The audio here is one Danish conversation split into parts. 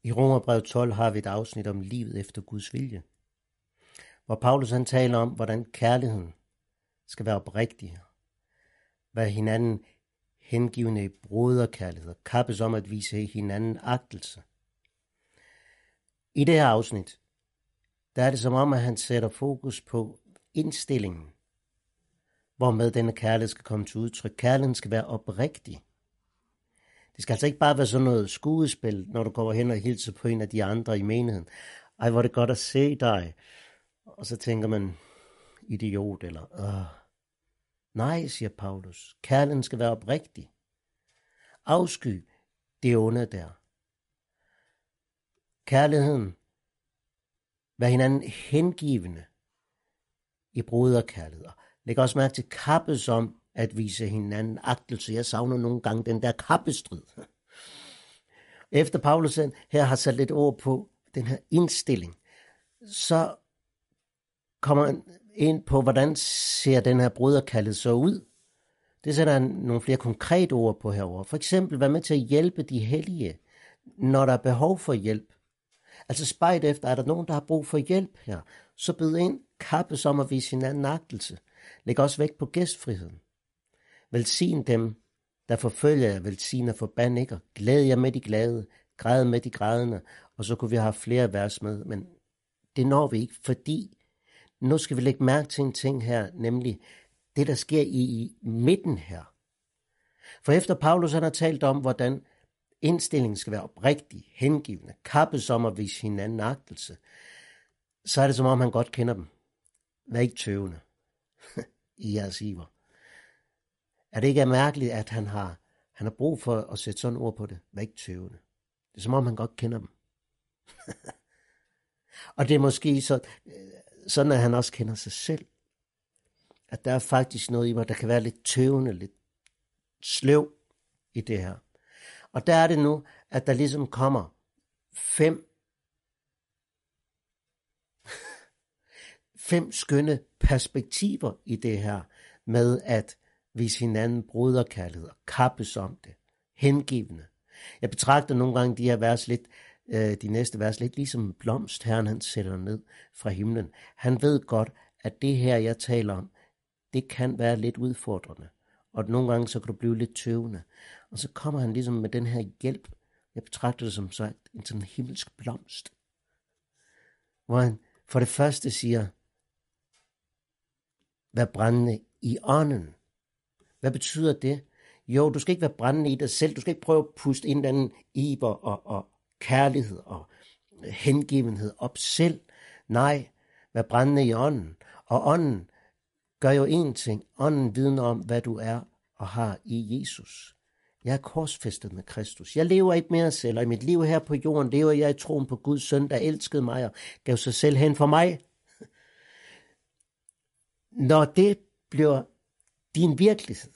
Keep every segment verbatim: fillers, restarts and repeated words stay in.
I Romerbrevet tolv har vi et afsnit om livet efter Guds vilje, hvor Paulus han taler om, hvordan kærligheden skal være oprigtig, hvad hinanden hengivende i broderkærlighed og kappes om at vise hinanden agtelse. I det her afsnit, der er det som om, at han sætter fokus på indstillingen, hvormed denne kærlighed skal komme til udtryk. Kærligheden skal være oprigtig. Det skal altså ikke bare være sådan noget skuespil, når du kommer hen og hilser på en af de andre i menigheden. Ej, hvor er det godt at se dig. Og så tænker man, idiot eller Åh. Nej, siger Paulus. Kærligheden skal være oprigtig. Afsky det onde der. Kærligheden, vær hinanden hengivende i broderkærlighed. Læg også mærke til kappes om at vise hinanden agtelse. Jeg savner nogle gange den der kappestrid. Efter Paulus her har sat lidt ord på den her indstilling, så kommer han ind på, hvordan ser den her broderkærlighed så ud. Det sætter han nogle flere konkrete ord på herover. For eksempel, vær med til at hjælpe de hellige, når der er behov for hjælp. Altså spejt efter, er der nogen, der har brug for hjælp her, så byd ind, kappes om at vise hinanden agtelse. Læg også vægt på gæstfriheden. Velsign dem, der forfølger jer, velsign og forband ikke. Glæd jer med de glade, græd med de grædende, og så kunne vi have flere vers med, men det når vi ikke, fordi nu skal vi lægge mærke til en ting her, nemlig det, der sker i, i midten her. For efter Paulus han har talt om, hvordan indstillingen skal være oprigtig, hengivende, kappes om at vise hinanden agtelse, så er det som om han godt kender dem. Vær ikke tøvende i jeres iver. Er det ikke mærkeligt, at han har, han har brug for at sætte sådan ord på det? Vær ikke tøvende. Det er som om han godt kender dem. Og det er måske så, sådan, at han også kender sig selv. At der er faktisk noget i mig, der kan være lidt tøvende, lidt sløv i det her. Og der er det nu, at der ligesom kommer fem, fem skønne perspektiver i det her, med at vise hinanden broderkærlighed og kappes om det, hengivende. Jeg betragter nogle gange de her vers lidt, øh, de næste vers lidt ligesom en blomst, Herren han sætter ned fra himlen. Han ved godt, at det her, jeg taler om, det kan være lidt udfordrende. Og nogle gange så kan du blive lidt tøvende. Og så kommer han ligesom med den her hjælp. Jeg betragter det som sagt en sådan himmelsk blomst. Hvor han for det første siger, vær brændende i ånden. Hvad betyder det? Jo, du skal ikke være brændende i dig selv. Du skal ikke prøve at puste ind den iver og, og kærlighed og hengivenhed op selv. Nej, vær brændende i ånden. Og ånden gør jo én ting. Ånden vidner om, hvad du er og har i Jesus. Jeg er korsfæstet med Kristus. Jeg lever ikke mere selv, og i mit liv her på jorden lever jeg i troen på Guds søn, der elskede mig og gav sig selv hen for mig. Når det bliver din virkelighed,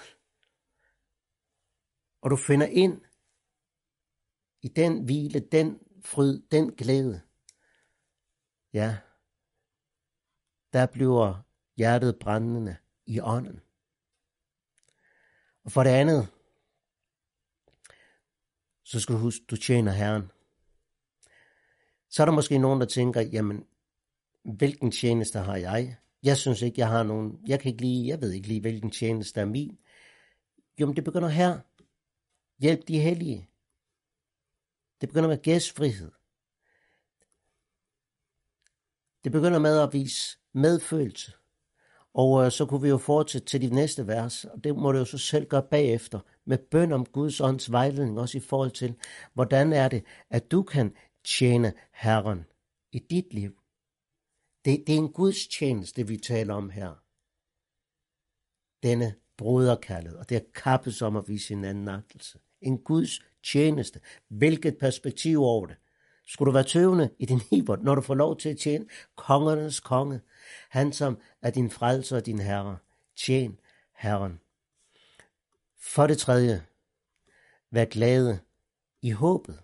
og du finder ind i den hvile, den fryd, den glæde, ja, der bliver hjertet brændende i ånden. Og for det andet, så skal du huske, du tjener Herren. Så er der måske nogen, der tænker, jamen, hvilken tjeneste har jeg? Jeg synes ikke, jeg har nogen, jeg kan ikke lide, jeg ved ikke lige, hvilken tjeneste er min. Jo, men det begynder her. Hjælp de hellige. Det begynder med gæstfrihed. Det begynder med at vise medfølelse. Og øh, så kunne vi jo fortsætte til de næste vers, og det må du jo så selv gøre bagefter, med bøn om Guds ånds vejledning, også i forhold til, hvordan er det, at du kan tjene Herren i dit liv. Det, det er en Guds tjeneste, vi taler om her. Denne broderkærlighed, og det er kappes om at vise hinanden agtelse. En Guds tjeneste. Hvilket perspektiv over det? Skulle du være tøvende i din iver, når du får lov til at tjene kongernes konge? Han som er din frelser og din herre. Tjen Herren. For det tredje, vær glade i håbet.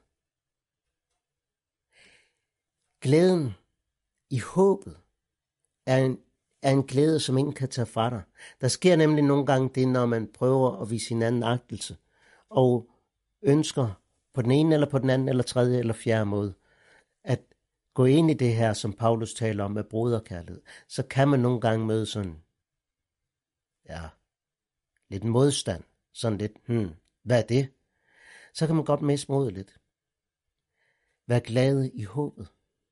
Glæden i håbet er en, er en glæde, som ingen kan tage fra dig. Der sker nemlig nogle gange det, når man prøver at vise hinanden agtelse, og ønsker på den ene eller på den anden eller tredje eller fjerde måde, at gå ind i det her, som Paulus taler om med broderkærlighed, så kan man nogle gange møde sådan, ja, lidt modstand, sådan lidt, hmm, hvad er det? Så kan man godt miste modet lidt. Vær glad i håbet.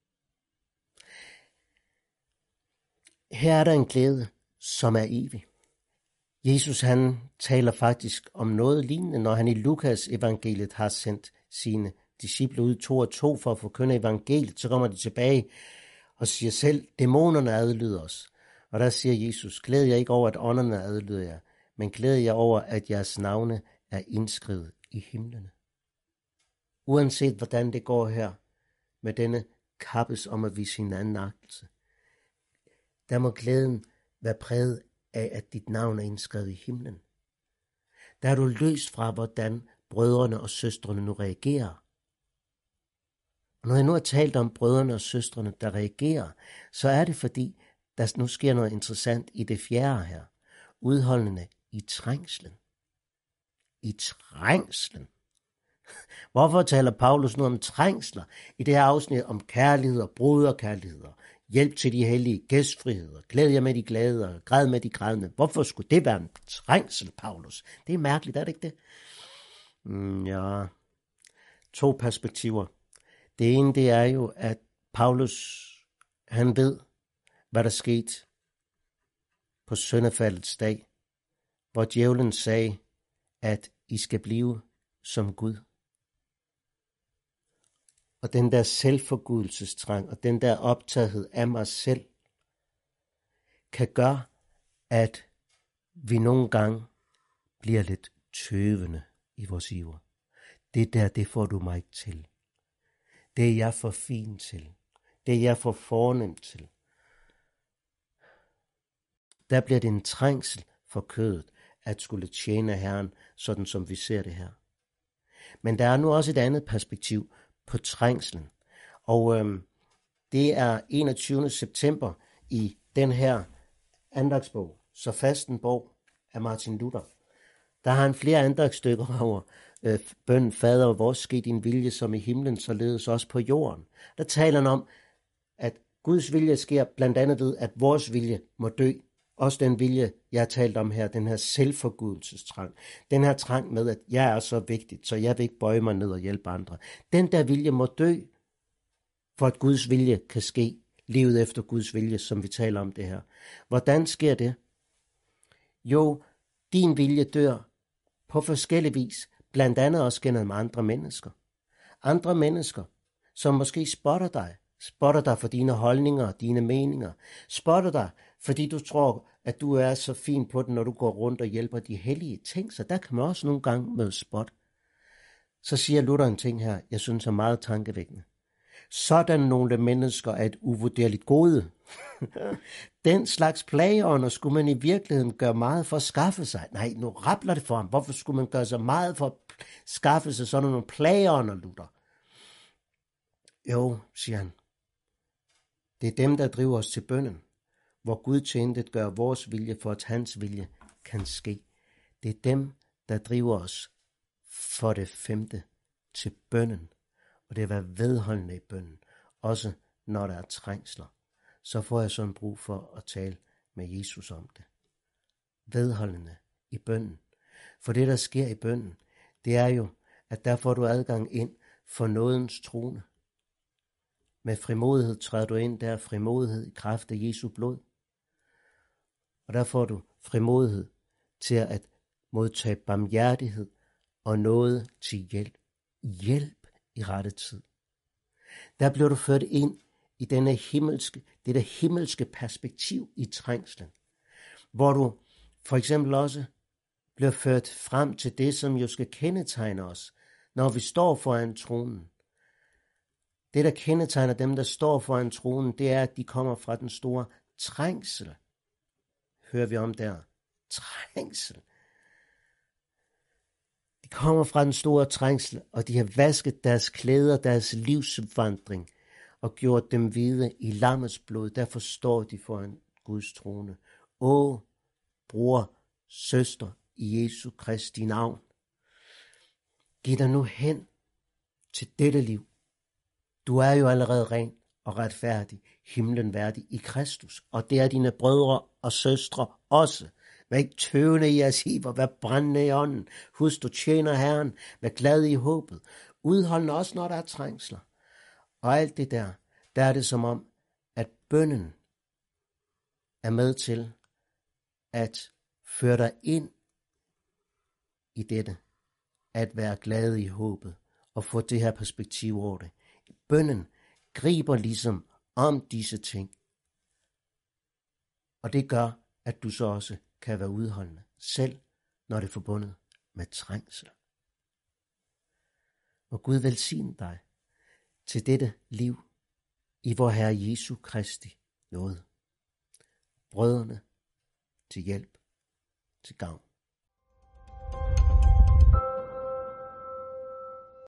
Her er der en glæde, som er evig. Jesus han taler faktisk om noget lignende, når han i Lukas evangeliet har sendt sine disciple ud to og to for at forkynde evangeliet, så kommer de tilbage og siger selv, dæmonerne adlyder os. Og der siger Jesus, glæd jer ikke over, at ånderne adlyder jer, men glæd jer over, at jeres navne er indskrevet i himlene. Uanset hvordan det går her med denne kappes om at vise hinanden agtelse, der må glæden være præget af, at dit navn er indskrevet i himlen. Der er du løst fra, hvordan brødrene og søstrene nu reagerer. Og når jeg nu har talt om brødrene og søstrene, der reagerer, så er det fordi, der nu sker noget interessant i det fjerde her. Udholdende i trængslen. I trængslen. Hvorfor taler Paulus nu om trængsler i det her afsnit om kærlighed og broderkærligheder? Hjælp til de hellige, gæstfriheder, glæd jer med de glade og græd med de grædende. Hvorfor skulle det være en trængsel, Paulus? Det er mærkeligt, er det ikke det? Mm, ja, to perspektiver. Det ene, det er jo, at Paulus, han ved, hvad der skete på syndefaldets dag, hvor djævlen sagde, at I skal blive som Gud. Og den der selvforgudelsestrang og den der optagethed af mig selv, kan gøre, at vi nogle gange bliver lidt tøvende i vores iver. Det der, det får du mig ikke til. Det er jeg for fin til. Det er jeg for fornemt til. Der bliver det en trængsel for kødet, at skulle tjene Herren, sådan som vi ser det her. Men der er nu også et andet perspektiv på trængslen. Og øhm, det er enogtyvende september i den her andagsbog, Så fasten bog af Martin Luther. Der har han flere andagsstykker over øh, bøn, Fader, vores ske din vilje som i himlen, således også på jorden. Der taler han om, at Guds vilje sker blandt andet ved, at vores vilje må dø. Også den vilje, jeg har talt om her, den her selvforgudelsestrang. Den her trang med, at jeg er så vigtigt, så jeg vil ikke bøje mig ned og hjælpe andre. Den der vilje må dø, for at Guds vilje kan ske. Livet efter Guds vilje, som vi taler om det her. Hvordan sker det? Jo, din vilje dør på forskellig vis, blandt andet også gennem andre mennesker. Andre mennesker, som måske spotter dig, spotter dig for dine holdninger og dine meninger, spotter dig, fordi du tror, at du er så fin på den, når du går rundt og hjælper de hellige ting, så der kan man også nogle gange møde spot. Så siger Luther en ting her, jeg synes er meget tankevækkende. Sådan nogle mennesker er et uvurderligt gode. Den slags plageånder skulle man i virkeligheden gøre meget for at skaffe sig. Nej, nu rappler det for ham. Hvorfor skulle man gøre så meget for at skaffe sig sådan nogle plageånder, Luther? Jo, siger han. Det er dem, der driver os til bønnen, hvor Gud til intet gør vores vilje, for at hans vilje kan ske. Det er dem, der driver os for det femte til bønnen. Og det er at være vedholdende i bønnen, også når der er trængsler. Så får jeg sådan brug for at tale med Jesus om det. Vedholdende i bønnen. For det, der sker i bønnen, det er jo, at der får du adgang ind for nådens trone. Med frimodighed træder du ind der, frimodighed i kraft af Jesu blod. Og der får du frimodighed til at modtage barmhjertighed og nåde til hjælp. Hjælp i rette tid. Der bliver du ført ind i denne himmelske, det der himmelske perspektiv i trængslen, hvor du for eksempel også bliver ført frem til det, som jo skal kendetegne os, når vi står foran tronen. Det, der kendetegner dem, der står foran tronen, det er, at de kommer fra den store trængsel. Hører vi om der? Trængsel. De kommer fra den store trængsel, og de har vasket deres klæder, deres livsvandring, og gjort dem hvide i lammets blod. Derfor står de foran Guds trone. Åh, bror, søster, i Jesu Kristi navn. Giv dig nu hen til dette liv. Du er jo allerede ren og retfærdig, himlen værdig i Kristus, og det er dine brødre og søstre også. Vær ikke tøvende i jeres iver, vær brændende i ånden. Husk, du tjener Herren, vær glad i håbet. Udholdende også, når der er trængsler. Og alt det der, der er det som om, at bønnen er med til at føre dig ind i dette, at være glad i håbet, og få det her perspektiv over det. Bønnen griber ligesom om disse ting, og det gør, at du så også kan være udholdende, selv når det er forbundet med trængsel. Må Gud velsigne dig til dette liv i vor Herre Jesu Kristi nåde. Brødrene til hjælp, til gavn.